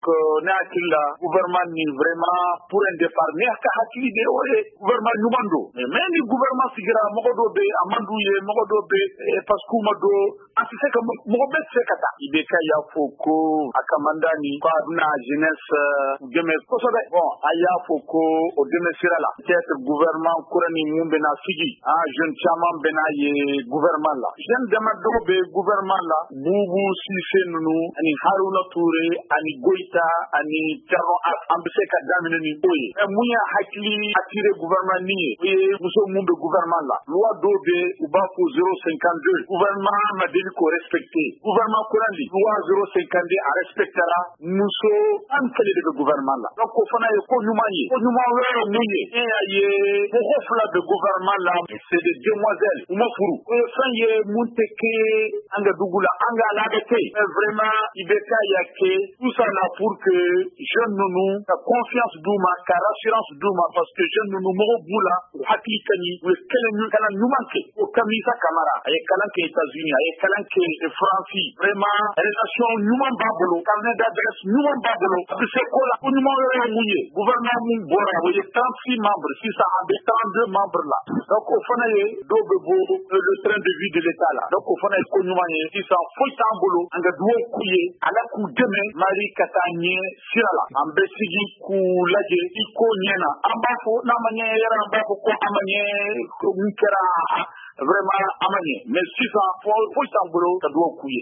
ne hakili la gouvernement ni vraiment pour un départ ne ka hakili de o ye gouvernement ɲuman do mais ni gouvernement sigira mɔgɔ dɔ bɛ a man d'u ye mɔgɔ dɔ bɛ parce que u ma don an tɛ se ka mɔgɔ bɛɛ tɛ se ka taa IBK y'a fɔ ko a ka mandat ni ko a bɛna jeunesse dɛmɛ kosɛbɛ bon a y'a fɔ ko o dɛmɛ sira la peut-être gouvernement kura ni mun bɛna sigi jeune caman bɛna ye gouvernement la jeune dama dɔw bɛ gouvernement la Bubu Sise ninnu ani Haruna Ture ani Goita ani Thierno an bɛ se ka daminɛ ni o ye mun y'a hakili attiré gouvernement ni ye o ye muso mun bɛ gouvernement la loi dɔw bɛ u b'a fɔ 052 gouvernement ma deli k'o respecté gouvernement kurandi loi 052 a respectera muso an kelen de bɛ gouvernement la donc o fana ye ko ɲuman ye ko ɲuman wɛrɛ ye mun ye e y'a ye mɔgɔ fila bɛ gouvernement la c'est des demoiselles u ma furu o ye fɛn ye mun tɛ kɛ an ka dugu la an ka labɛn tɛ mais vraiment IBK y'a kɛ tout ça là pour que jeunes ninnu ka confiance d'u ma ka rassurance d'u ma parce que jeunes ninnu mɔgɔ b'u la u hakili ka ɲi u ye kalan ɲuman kɛ o Kamisa Kamara a ye kalan kɛ États-Unis a ye kalan kɛ France vraiment relation ɲuman b'a bolo carnet d'adresse ɲuman b'a bolo a bɛ se ko la ko ɲuman wɛrɛ ye mun ye gouvernement mun bɔra o ye 36 membres sisan a bɛ 32 membres la donc o fana ye dɔw bɛ bɔ le train de vie de l'État la donc o fana ye ko ɲuman ye sisan foyi t'an bolo an ka dugawu k'u ye Ala k'u dɛmɛ Mali ka taa ɲɛ sira la an bɛ sigi k'u lajɛ i ko ɲɛna an b'a fɔ n'a ma ɲɛ yɛrɛ an b'a fɔ ko an ma ɲɛ min kɛra vraiment a ma ɲɛ mais sisan foyi t'an bolo ka dugawu k'u ye